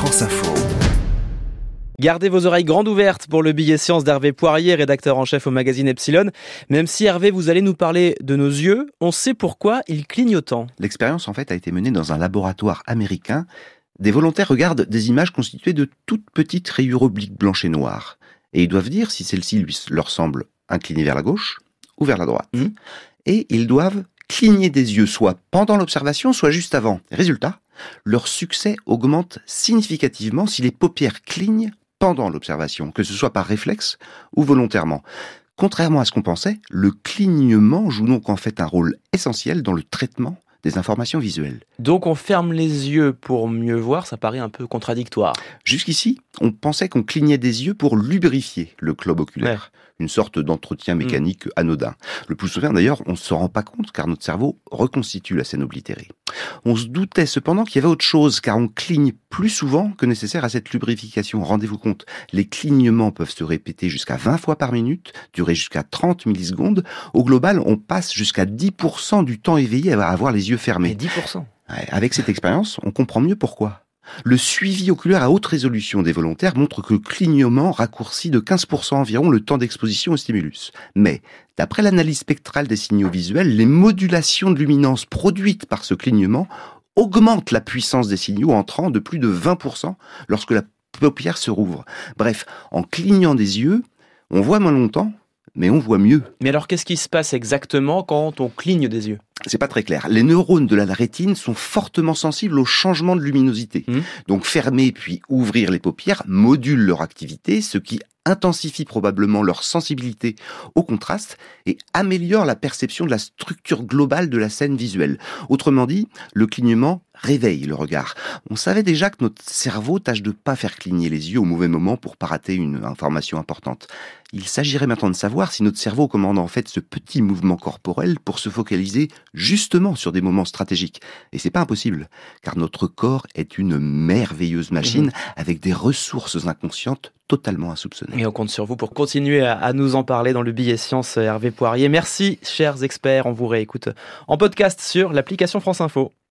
France Info. Gardez vos oreilles grandes ouvertes pour le billet science d'Hervé Poirier, rédacteur en chef au magazine Epsilon. Même si Hervé, vous allez nous parler de nos yeux, on sait pourquoi ils clignent autant. L'expérience en fait a été menée dans un laboratoire américain. Des volontaires regardent des images constituées de toutes petites rayures obliques blanches et noires. Et ils doivent dire si celles-ci leur semblent inclinées vers la gauche ou vers la droite. Et ils doivent cligner des yeux, soit pendant l'observation, soit juste avant. Résultat, leur succès augmente significativement si les paupières clignent pendant l'observation, que ce soit par réflexe ou volontairement. Contrairement à ce qu'on pensait, le clignement joue donc en fait un rôle essentiel dans le traitement des informations visuelles. Donc on ferme les yeux pour mieux voir, ça paraît un peu contradictoire. Jusqu'ici, on pensait qu'on clignait des yeux pour lubrifier le globe oculaire. Une sorte d'entretien mécanique anodin. Le plus souvent d'ailleurs, on ne se rend pas compte car notre cerveau reconstitue la scène oblitérée. On se doutait cependant qu'il y avait autre chose car on cligne plus souvent que nécessaire à cette lubrification. Rendez-vous compte, les clignements peuvent se répéter jusqu'à 20 fois par minute, durer jusqu'à 30 millisecondes. Au global, on passe jusqu'à 10% du temps éveillé à avoir les yeux fermés. Et 10%. Avec cette expérience, on comprend mieux pourquoi. Le suivi oculaire à haute résolution des volontaires montre que le clignement raccourcit de 15% environ le temps d'exposition au stimulus. Mais, d'après l'analyse spectrale des signaux visuels, les modulations de luminance produites par ce clignement augmentent la puissance des signaux entrant de plus de 20% lorsque la paupière se rouvre. Bref, en clignant des yeux, on voit moins longtemps, mais on voit mieux. Mais alors qu'est-ce qui se passe exactement quand on cligne des yeux ? C'est pas très clair. Les neurones de la rétine sont fortement sensibles au changement de luminosité. Donc fermer puis ouvrir les paupières module leur activité, ce qui intensifie probablement leur sensibilité au contraste et améliore la perception de la structure globale de la scène visuelle. Autrement dit, le clignement réveille le regard. On savait déjà que notre cerveau tâche de pas faire cligner les yeux au mauvais moment pour pas rater une information importante. Il s'agirait maintenant de savoir si notre cerveau commande en fait ce petit mouvement corporel pour se focaliser justement sur des moments stratégiques. Et c'est pas impossible, car notre corps est une merveilleuse machine avec des ressources inconscientes totalement insoupçonnées. Et on compte sur vous pour continuer à nous en parler dans le billet science, Hervé Poirier. Merci, chers experts. On vous réécoute en podcast sur l'application France Info.